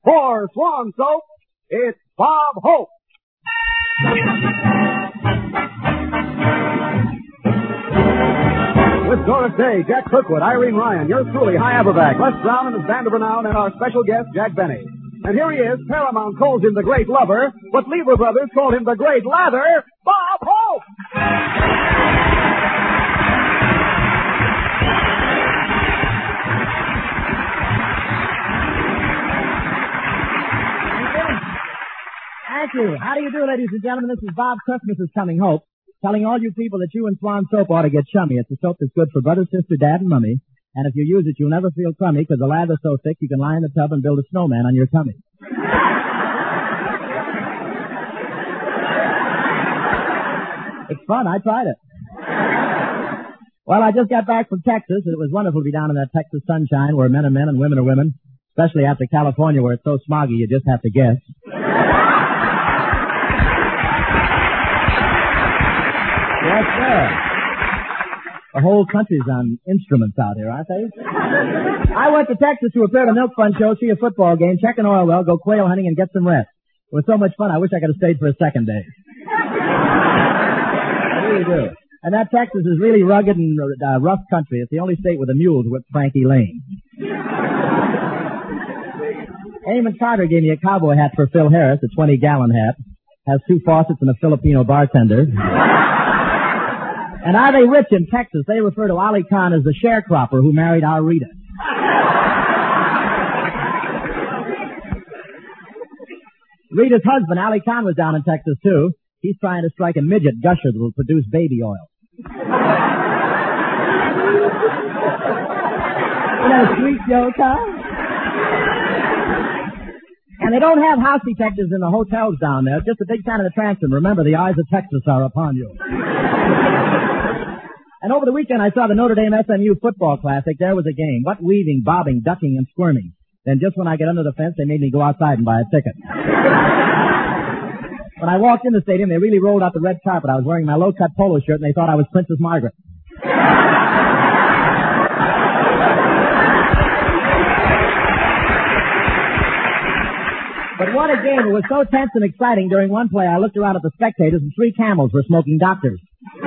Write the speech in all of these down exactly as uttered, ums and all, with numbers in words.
For Swan Soap, it's Bob Hope. With Doris Day, Jack Kirkwood, Irene Ryan, yours truly, High Aberback, Les Brown and his band of renown, and our special guest, Jack Benny. And here he is. Paramount calls him the Great Lover, but Lever Brothers call him the Great Lather, Bob Hope! Thank you. How do you do, ladies and gentlemen? This is Bob Christmas is Coming Hope, telling all you people that you and Swan Soap ought to get chummy. It's a soap that's good for brother, sister, dad, and mummy. And if you use it, you'll never feel crummy because the lather's so thick you can lie in the tub and build a snowman on your tummy. It's fun. I tried it. Well, I just got back from Texas. It was wonderful to be down in that Texas sunshine where men are men and women are women, especially after California where it's so smoggy you just have to guess. Yes, sir. The whole country's on instruments out here, aren't they? I went to Texas to appear at a Milk Fund show, see a football game, check an oil well, go quail hunting, and get some rest. It was so much fun, I wish I could have stayed for a second day. I really do. And that Texas is really rugged and uh, rough country. It's the only state with the mules with Frankie Lane. Eamon Carter gave me a cowboy hat for Phil Harris, a twenty-gallon hat. Has two faucets and a Filipino bartender. And are they rich in Texas? They refer to Ali Khan as the sharecropper who married our Rita. Rita's husband, Ali Khan, was down in Texas, too. He's trying to strike a midget gusher that will produce baby oil. You know, sweet joke, huh? And they don't have house detectives in the hotels down there, just a big fan of the transom. Remember, the eyes of Texas are upon you. And over the weekend, I saw the Notre Dame S M U football classic. There was a game. What weaving, bobbing, ducking, and squirming. Then just when I get under the fence, they made me go outside and buy a ticket. When I walked in the stadium, they really rolled out the red carpet. I was wearing my low-cut polo shirt, and they thought I was Princess Margaret. But what a game. It was so tense and exciting. During one play, I looked around at the spectators, and three camels were smoking doctors.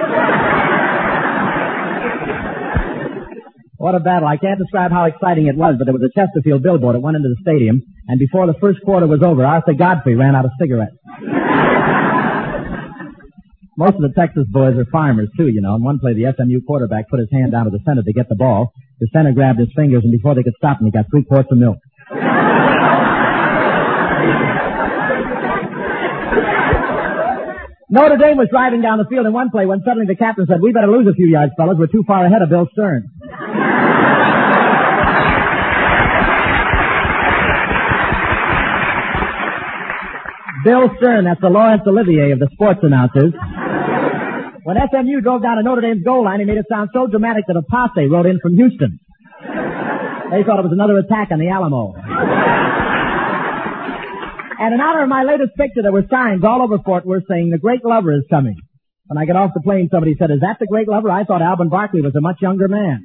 What a battle. I can't describe how exciting it was, but there was a Chesterfield billboard that went into the stadium, and before the first quarter was over, Arthur Godfrey ran out of cigarettes. Most of the Texas boys are farmers, too, you know. In one play, the S M U quarterback put his hand down to the center to get the ball. The center grabbed his fingers, and before they could stop him, he got three quarts of milk. Notre Dame was driving down the field in one play when suddenly the captain said, "We better lose a few yards, fellas. We're too far ahead of Bill Stern." Bill Stern, that's the Laurence Olivier of the sports announcers. When S M U drove down to Notre Dame's goal line, he made it sound so dramatic that a posse rode in from Houston. They thought it was another attack on the Alamo. And in honor of my latest picture, there were signs all over Fort Worth saying, "The Great Lover is coming." When I got off the plane, somebody said, "Is that the Great Lover?" I thought Alvin Barkley was a much younger man.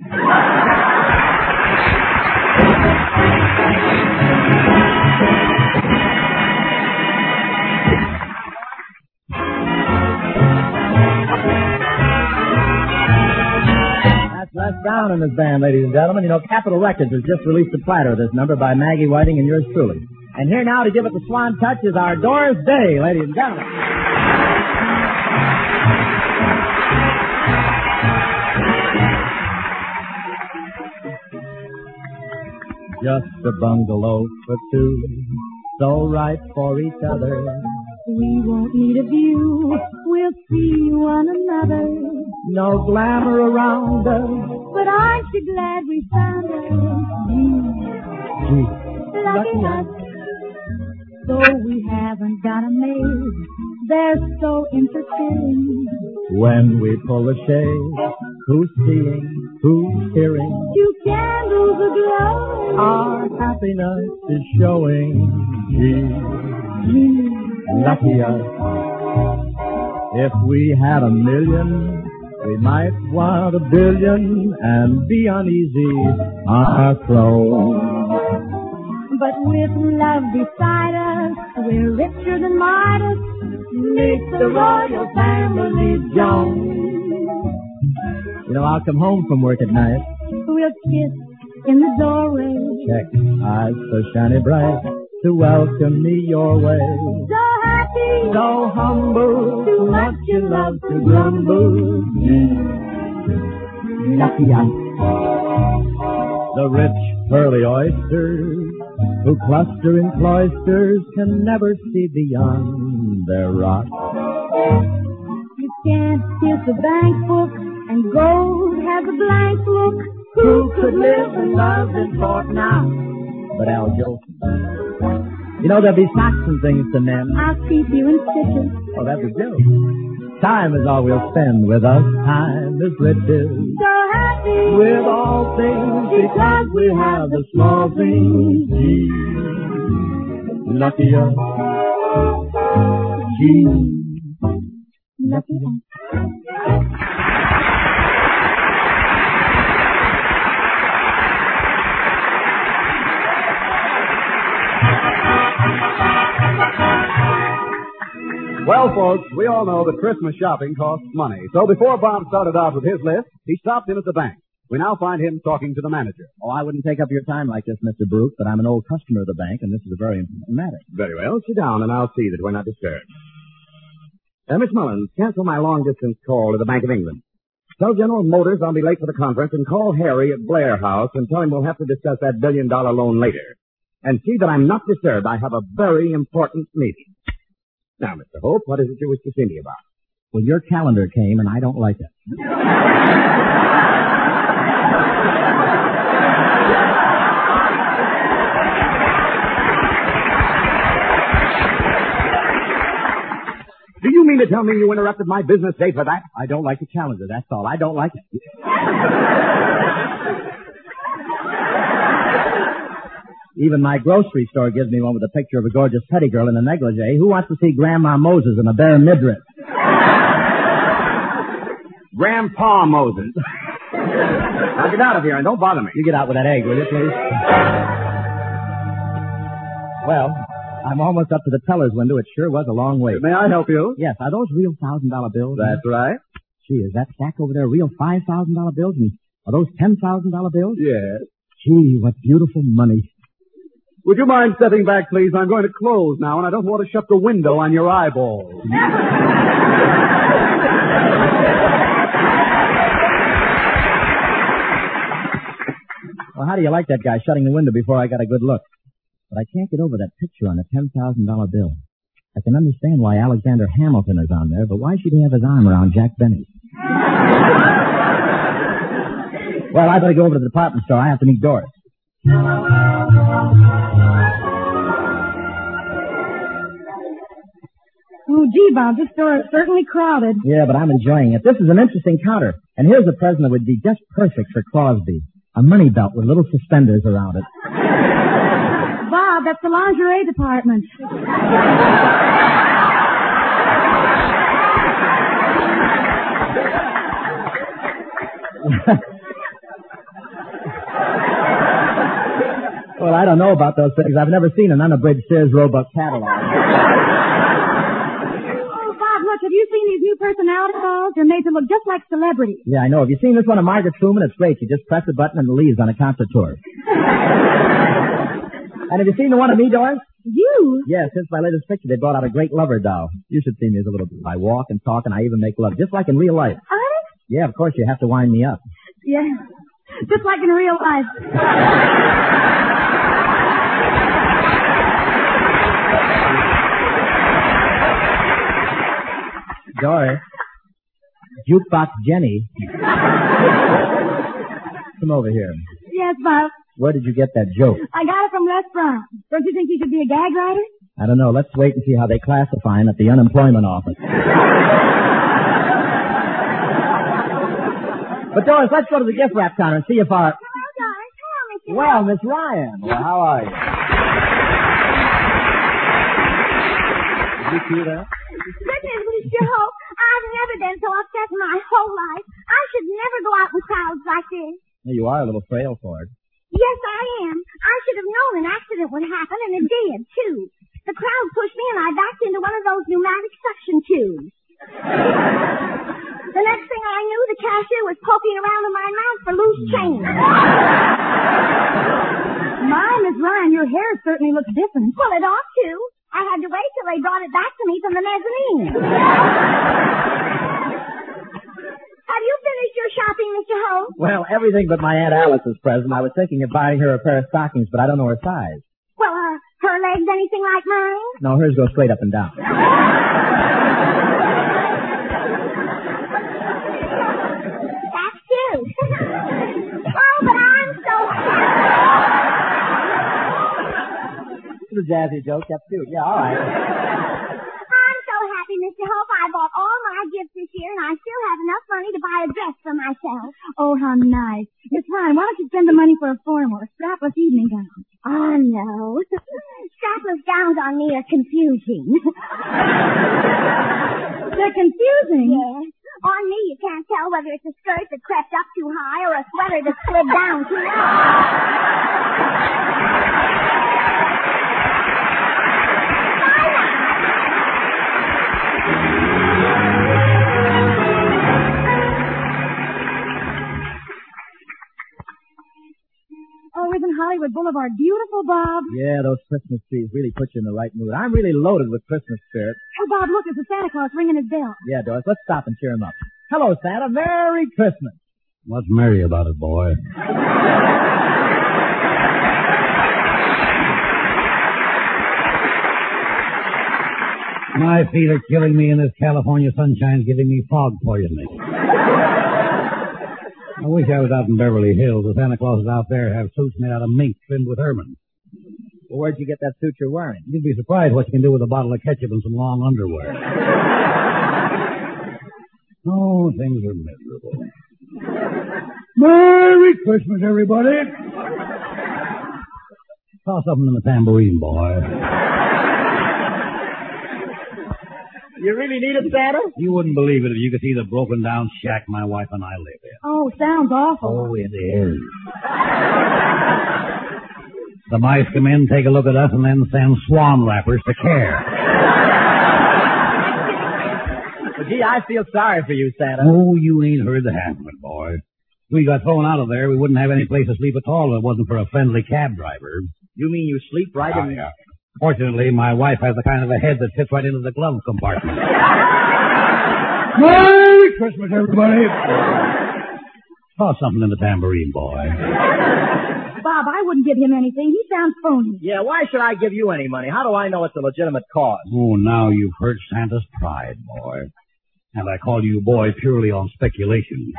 That's Les Brown and his band, ladies and gentlemen. You know, Capitol Records has just released a platter of this number by Maggie Whiting and yours truly. And here now to give it the swan touch is our Doris Day, ladies and gentlemen. Just a bungalow for two, so right for each other. We won't need a view, we'll see one another. No glamour around us, but aren't you glad we found her? Gee, lucky us. Though we haven't got a maid, they're so interfering. When we pull a shade, who's seeing, who's hearing? Two candles aglow, our happiness is showing. Gee, Gee, lucky us. If we had a million, we might want a billion and be uneasy on our throne. But with love beside us, we're richer than Midas. Meet the royal family, Jones. You know, I'll come home from work at night. We'll kiss in the doorway. Check, eyes so shiny bright to welcome me your way. So happy, So humble, too much in love to grumble. Lucky young. The rich pearly oysters who cluster in cloisters can never see beyond their rock. You can't kiss a bank book and gold has a blank look. Who could live and love in Fort Knox? But Al Jolson. You know, there'll be socks and things to mend. I'll keep you in stitches. Oh, that's a joke. Time is all we'll spend with us. Time is riches. So happy With all things because we have the small things. Gee, lucky us. Gee, lucky us. Well, folks, we all know that Christmas shopping costs money. So before Bob started out with his list, he stopped in at the bank. We now find him talking to the manager. Oh, I wouldn't take up your time like this, Mister Brooke, but I'm an old customer of the bank, and this is a very important matter. Very well. Sit down, and I'll see that we're not disturbed. Uh, Miss Mullins, cancel my long-distance call to the Bank of England. Tell General Motors I'll be late for the conference, and call Harry at Blair House and tell him we'll have to discuss that billion-dollar loan later. And see that I'm not disturbed. I have a very important meeting. Now, Mister Hope, what is it you wish to see me about? Well, your calendar came, and I don't like it. Do you mean to tell me you interrupted my business day for that? I don't like the calendar, that's all. I don't like it. Even my grocery store gives me one with a picture of a gorgeous petty girl in a negligee. Who wants to see Grandma Moses in a bare midriff? Grandpa Moses. Now get out of here and don't bother me. You get out with that egg, will you, please? Well, I'm almost up to the teller's window. It sure was a long way. May I help you? Yes, are those real thousand dollar bills? That's right. Gee, is that stack over there real five thousand dollar bills? And are those ten thousand dollar bills? Yes. Gee, what beautiful money. Would you mind stepping back, please? I'm going to close now, and I don't want to shut the window on your eyeballs. Well, how do you like that guy shutting the window before I got a good look? But I can't get over that picture on the ten thousand dollar bill. I can understand why Alexander Hamilton is on there, but why should he have his arm around Jack Benny? Well, I better go over to the department store. I have to meet Doris. Oh, gee, Bob, this store is certainly crowded. Yeah, but I'm enjoying it. This is an interesting counter. And here's a present that would be just perfect for Crosby. A money belt with little suspenders around it. Bob, that's the lingerie department. Well, I don't know about those things. I've never seen an unabridged Sears Roebuck catalog. Oh, Bob, look, have you seen these new personality dolls? They're made to look just like celebrities. Yeah, I know. Have you seen this one of Margaret Truman? It's great. You just press a button and it leaves on a concert tour. And have you seen the one of me, Doris? You? Yeah, since my latest picture, they brought out a great lover doll. You should see me as a little... I walk and talk and I even make love, just like in real life. Honest? Yeah, of course, you have to wind me up. Yeah, just like in real life. Doris. Jukebox Jenny. Come over here. Yes, Bob. Where did you get that joke? I got it from Les Brown. Don't you think you should be a gag writer? I don't know. Let's wait and see how they classify him at the unemployment office. But Doris, let's go to the gift wrap counter and see if our... Well, Doris, hello, Mister Well, Miss Ryan. Well, how are you? Did you see that? Goodness, Mister Hope, I've never been so upset in my whole life. I should never go out in crowds like this. You are a little frail for it. Yes, I am. I should have known an accident would happen, and it did, too. The crowd pushed me, and I backed into one of those pneumatic suction tubes. The next thing I knew, the cashier was poking around in my mouth for loose change. My, Miss Ryan, your hair certainly looks different. Well, it ought to. I had to wait till they brought it back to me from the mezzanine. Have you finished your shopping, Mister Holt? Well, everything but my Aunt Alice's present. I was thinking of buying her a pair of stockings, but I don't know her size. Well, uh, her legs anything like mine? No, hers go straight up and down. That's cute. Oh, but I'm so It's a jazzy joke. That's cute. Yeah, all right. I'm so happy, Mister Hope. I bought all my gifts this year, and I still have enough money to buy a dress for myself. Oh, how nice. Miss Ryan, why don't you spend the money for a formal or strapless evening gown? Oh, no. Strapless gowns on me are confusing. They're confusing? Yes. On me, you can't tell whether it's a skirt that crept up too high or a sweater that slid down too low. Oh, isn't Hollywood Boulevard beautiful, Bob? Yeah, those Christmas trees really put you in the right mood. I'm really loaded with Christmas spirit. Oh, Bob, look, it's a Santa Claus ringing his bell. Yeah, Doris, let's stop and cheer him up. Hello, Santa. Merry Christmas. What's merry about it, boy? My feet are killing me, and this California sunshine's giving me fog poisoning. I wish I was out in Beverly Hills. The Santa Clauses out there have suits made out of mink trimmed with ermine. Well, where'd you get that suit you're wearing? You'd be surprised what you can do with a bottle of ketchup and some long underwear. Oh, things are miserable. Merry Christmas, everybody. Saw something in the tambourine, boy. You really need it, Santa? You wouldn't believe it if you could see the broken down shack my wife and I live in. Oh, sounds awful. Oh, it is. The mice come in, take a look at us, and then send swan wrappers to care. Well, gee, I feel sorry for you, Santa. Oh, you ain't heard the half of it, boy. If we got thrown out of there, we wouldn't have any place to sleep at all if it wasn't for a friendly cab driver. You mean you sleep right Oh, in... yeah. Fortunately, my wife has the kind of a head that fits right into the glove compartment. Merry Christmas, everybody. Saw something in the tambourine, boy. Bob, I wouldn't give him anything. He sounds phony. Yeah, why should I give you any money? How do I know it's a legitimate cause? Oh, now you've hurt Santa's pride, boy. And I call you boy purely on speculation.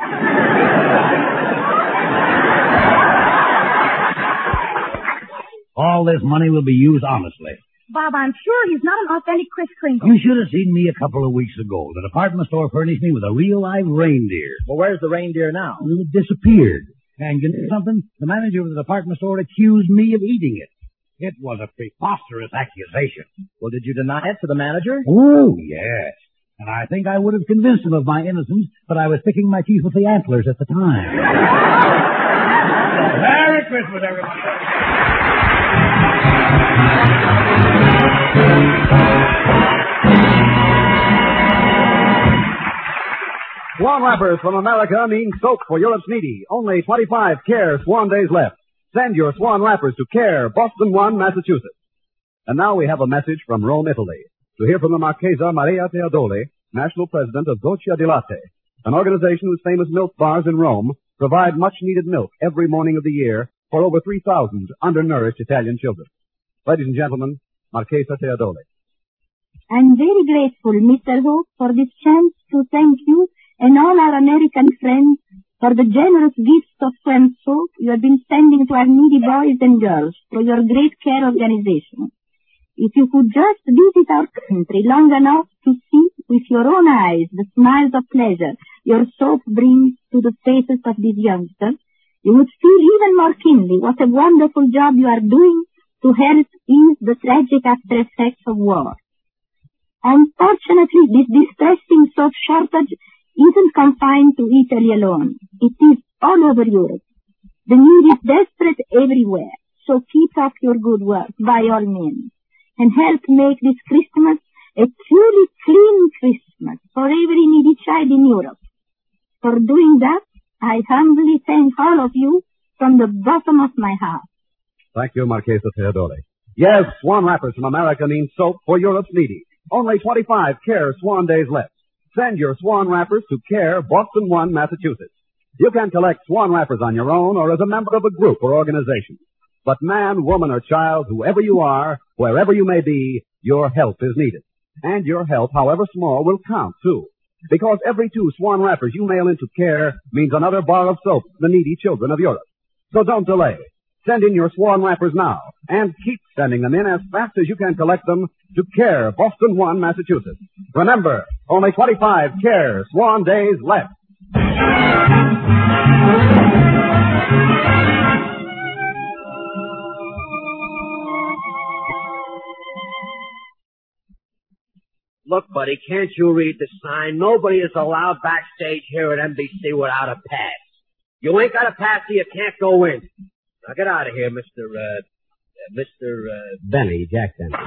All this money will be used honestly. Bob, I'm sure he's not an authentic Kris Kringle. You should have seen me a couple of weeks ago. The department store furnished me with a real live reindeer. Well, where's the reindeer now? Well, it disappeared. And you know something? The manager of the department store accused me of eating it. It was a preposterous accusation. Well, did you deny it to the manager? Oh, yes. And I think I would have convinced him of my innocence, but I was picking my teeth with the antlers at the time. Merry Christmas, everybody. Swan wrappers from America mean soap for Europe's needy. Only twenty-five Care Swan days left. Send your Swan wrappers to Care, Boston one, Massachusetts. And now we have a message from Rome, Italy. To hear from the Marchesa Maria Teodoli, National President of Doccia di Latte, an organization whose famous milk bars in Rome provide much-needed milk every morning of the year for over three thousand undernourished Italian children. Ladies and gentlemen, Marchesa Teodoli. I'm very grateful, Mister Hope, for this chance to thank you and all our American friends for the generous gifts of French soap you have been sending to our needy boys and girls through your great care organization. If you could just visit our country long enough to see with your own eyes the smiles of pleasure your soap brings to the faces of these youngsters, you would feel even more keenly what a wonderful job you are doing to help ease the tragic after effects of war. Unfortunately, this distressing soap shortage isn't confined to Italy alone. It is all over Europe. The need is desperate everywhere. So keep up your good work, by all means, and help make this Christmas a truly clean Christmas for every needy child in Europe. For doing that, I humbly thank all of you from the bottom of my heart. Thank you, Marchesa Teodori. Yes, Swan Wrappers from America means soap for Europe's needy. Only twenty-five Care Swan Days left. Send your Swan Wrappers to Care, Boston one, Massachusetts. You can collect Swan Wrappers on your own or as a member of a group or organization. But man, woman, or child, whoever you are, wherever you may be, your help is needed. And your help, however small, will count, too. Because every two Swan Wrappers you mail into Care means another bar of soap to the needy children of Europe. So don't delay. Send in your Swan Wrappers now, and keep sending them in as fast as you can collect them to Care, Boston one, Massachusetts. Remember, only twenty-five Care Swan Days left. Look, buddy, can't you read the sign? Nobody is allowed backstage here at N B C without a pass. You ain't got a pass, so you can't go in. Now get out of here, Mister, uh, Mister, uh... Benny, Jack Benny.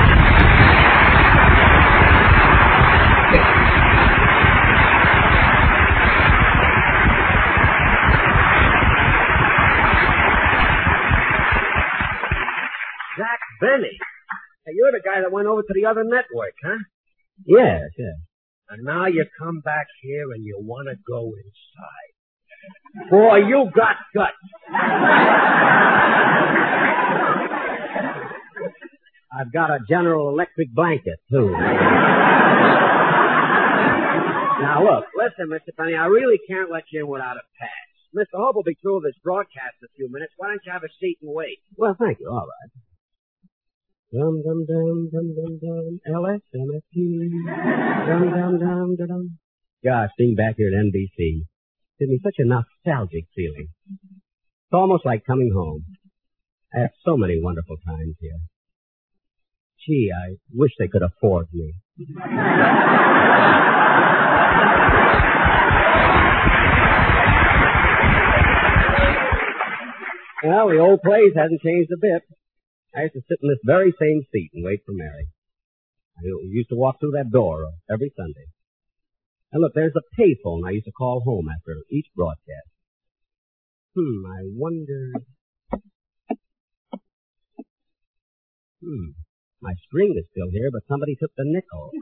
Jack Benny? Hey, you're the guy that went over to the other network, huh? Yes, yes. And now you come back here and you want to go inside. Boy, you got guts. I've got a General Electric blanket, too. Now, look, listen, Mister Benny, I really can't let you in without a pass. Mister Hope will be through with his broadcast in a few minutes. Why don't you have a seat and wait? Well, thank you. All right. Dum dum dum dum dum dum L S M F T dum dum dum dum dum. Gosh, being back here at N B C gives me such a nostalgic feeling. It's almost like coming home. I had so many wonderful times here. Gee, I wish they could afford me. Well, the old place hasn't changed a bit. I used to sit in this very same seat and wait for Mary. I used to walk through that door every Sunday. And look, there's a payphone I used to call home after each broadcast. Hmm, I wonder... Hmm, my string is still here, but somebody took the nickel.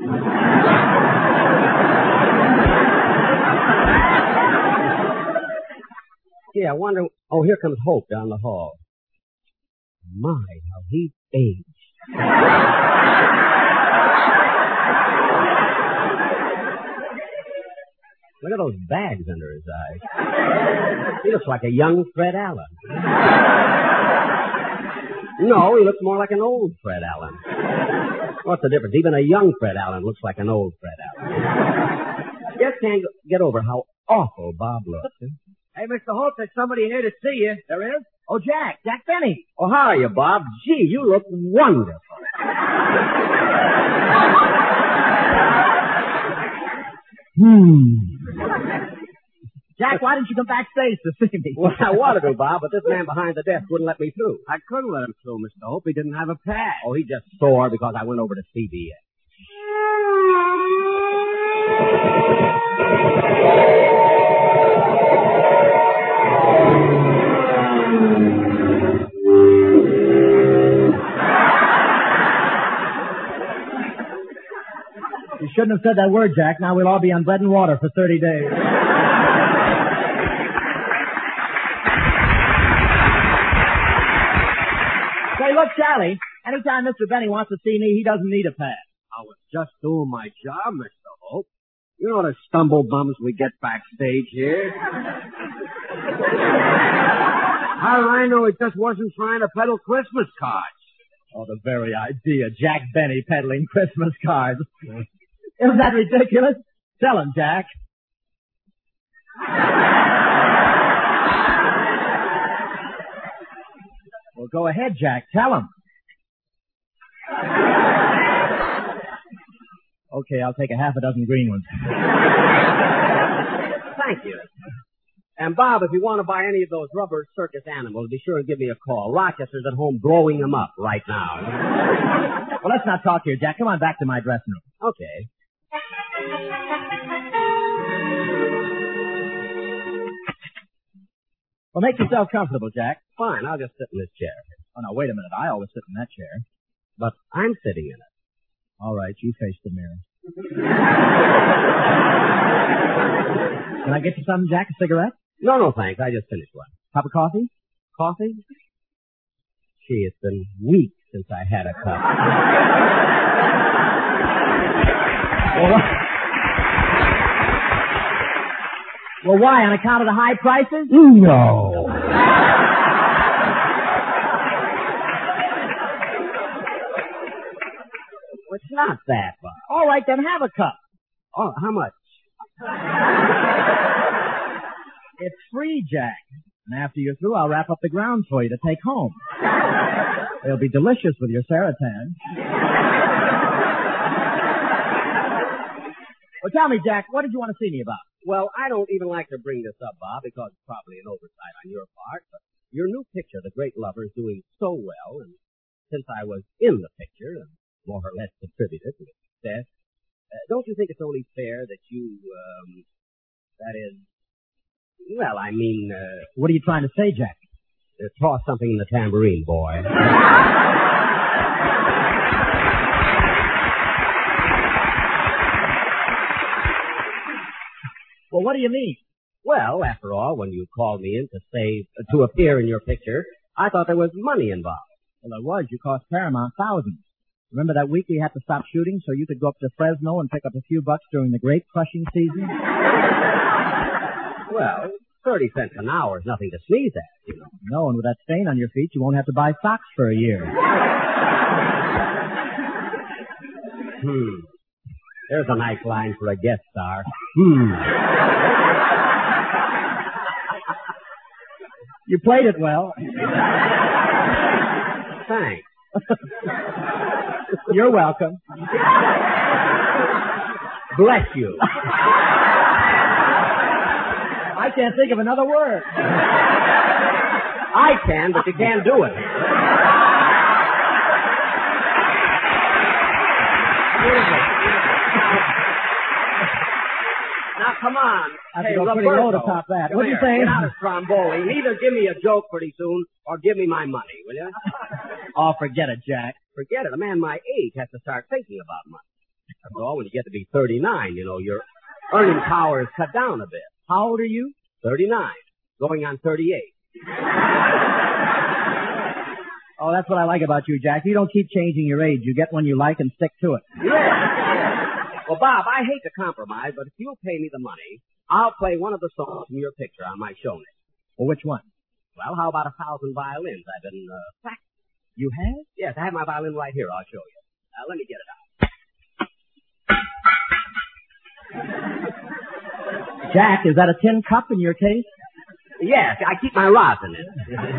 Gee, I wonder... Oh, here comes Hope down the hall. My, how he's aged. Look at those bags under his eyes. He looks like a young Fred Allen. No, he looks more like an old Fred Allen. What's the difference? Even a young Fred Allen looks like an old Fred Allen. Just can't get over how awful Bob looks. Hey, Mister Holt, there's somebody here to see you. There is? Oh, Jack, Jack Benny. Oh, how are you, Bob? Gee, you look wonderful. Hmm. Jack, why didn't you come backstage to see me? Well, I wanted to, Bob, but this man behind the desk wouldn't let me through. I couldn't let him through, Mister Hope. He didn't have a pass. Oh, he just sore because I went over to C B S. You shouldn't have said that word, Jack. Now we'll all be on bread and water for thirty days. Say, look, Charlie, anytime Mister Benny wants to see me, he doesn't need a pass. I was just doing my job, Mister Hope. You know the stumble bums we get backstage here. How do I know he just wasn't trying to peddle Christmas cards? Oh, the very idea. Jack Benny peddling Christmas cards. Isn't that ridiculous? Tell him, Jack. Well, go ahead, Jack. Tell him. Okay, I'll take a half a dozen green ones. Thank you. And, Bob, if you want to buy any of those rubber circus animals, be sure and give me a call. Rochester's at home blowing them up right now. Well, let's not talk here, Jack. Come on back to my dressing room. Okay. Well, make yourself comfortable, Jack. Fine, I'll just sit in this chair. Oh, now, wait a minute. I always sit in that chair. But I'm sitting in it. All right, you face the mirror. Can I get you something, Jack? A cigarette? No, no, thanks. I just finished one. Cup of coffee? Coffee? Gee, it's been weeks since I had a cup. well, well, why? On account of the high prices? No. Well, it's not that, Bob. All right, then have a cup. Oh, how much? It's free, Jack. And after you're through, I'll wrap up the grounds for you to take home. They'll be delicious with your Saratan. Well, tell me, Jack, what did you want to see me about? Well, I don't even like to bring this up, Bob, because it's probably an oversight on your part, but your new picture, The Great Lover, is doing so well, and since I was in the picture, and more or less contributed to its success, uh, don't you think it's only fair that you, um, that is, well, I mean, uh... What are you trying to say, Jack? Uh, toss something in the tambourine, boy. Well, what do you mean? Well, after all, when you called me in to say, uh, to appear in your picture, I thought there was money involved. Well, there was. You cost Paramount thousands. Remember that week we had to stop shooting so you could go up to Fresno and pick up a few bucks during the grape crushing season? Well, thirty cents an hour is nothing to sneeze at, you know. No, and with that stain on your feet, you won't have to buy socks for a year. Hmm. There's a nice line for a guest star. Hmm. You played it well. Thanks. You're welcome. Bless you. I can't think of another word. I can, but you can't do it. Now, come on. I have hey, to go Roberto, pretty low to top that. What are you here, saying? Get out of Stromboli. Either give me a joke pretty soon or give me my money, will you? Oh, forget it, Jack. Forget it. A man my age has to start thinking about money. After all, when you get to be thirty-nine, you know, your earning power is cut down a bit. How old are you? thirty-nine. Going on thirty-eight. Oh, that's what I like about you, Jack. You don't keep changing your age. You get one you like and stick to it. Yeah. Well, Bob, I hate to compromise, but if you'll pay me the money, I'll play one of the songs from your picture on my show next. Well, which one? Well, how about A Thousand Violins? I've been, uh, practicing. You have? Yes, I have my violin right here. I'll show you. Uh, let me get it out. Jack, is that a tin cup in your case? Yes, I keep my rosin in it.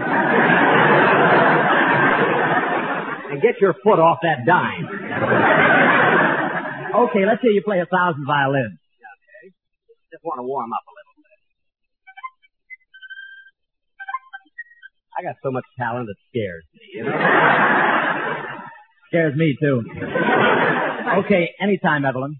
And get your foot off that dime. Okay, let's hear you play A Thousand Violins. Okay. Just want to warm up a little bit. I got so much talent it scares me, you know? Scares me, too. Okay, anytime, Evelyn.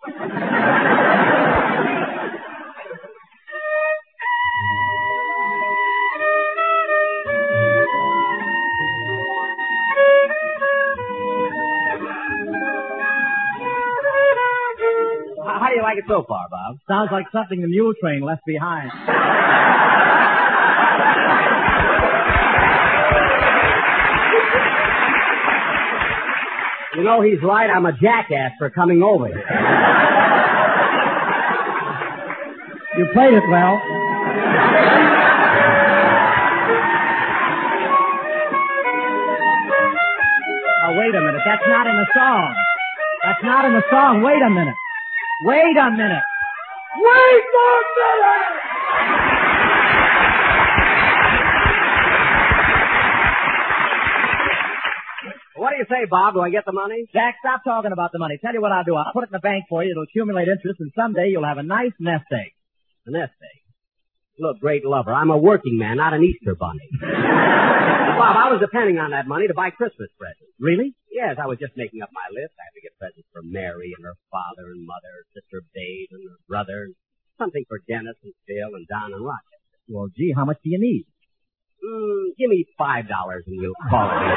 How do you like it so far, Bob? Sounds like something the mule train left behind. You know, he's right. I'm a jackass for coming over here. You played it well. Now, wait a minute. That's not in the song. That's not in the song. Wait a minute. Wait a minute. Wait a minute! What do you say, Bob? Do I get the money? Jack, stop talking about the money. Tell you what I'll do. I'll put it in the bank for you. It'll accumulate interest, and someday you'll have a nice nest egg. A nest egg? Look, great lover, I'm a working man, not an Easter bunny. Bob, I was depending on that money to buy Christmas presents. Really? Yes, I was just making up my list. I had to get presents for Mary and her father and mother, sister Babe and her brother, and something for Dennis and Phil and Don and Rochester. Well, gee, how much do you need? Mm, give me five dollars and we'll call it.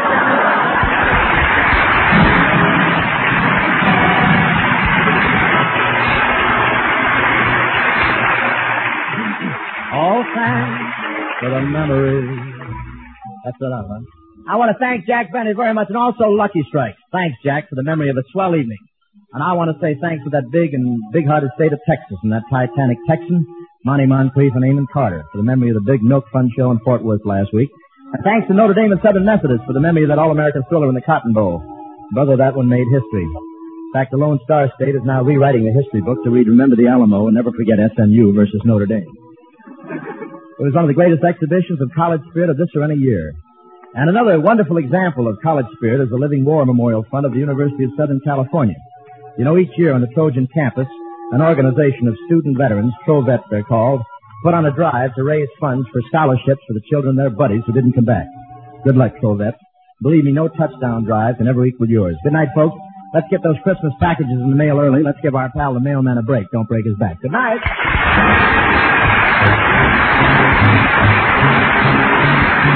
All thanks for the memories. That's it, huh? I want to thank Jack Benny very much, and also Lucky Strike. Thanks, Jack, for the memory of a swell evening. And I want to say thanks to that big and big-hearted state of Texas and that Titanic Texan, Monty Moncrief and Eamon Carter, for the memory of the big Milk Fun show in Fort Worth last week. And thanks to Notre Dame and Southern Methodist for the memory of that All-American thriller in the Cotton Bowl. Brother, that one made history. In fact, the Lone Star State is now rewriting the history book to read Remember the Alamo and Never Forget S M U versus Notre Dame. It was one of the greatest exhibitions of college spirit of this or any year. And another wonderful example of college spirit is the Living War Memorial Fund of the University of Southern California. You know, each year on the Trojan campus, an organization of student veterans, Trovets they're called, put on a drive to raise funds for scholarships for the children of their buddies who didn't come back. Good luck, Trovets. Believe me, no touchdown drive can ever equal yours. Good night, folks. Let's get those Christmas packages in the mail early. Let's give our pal the mailman a break. Don't break his back. Good night.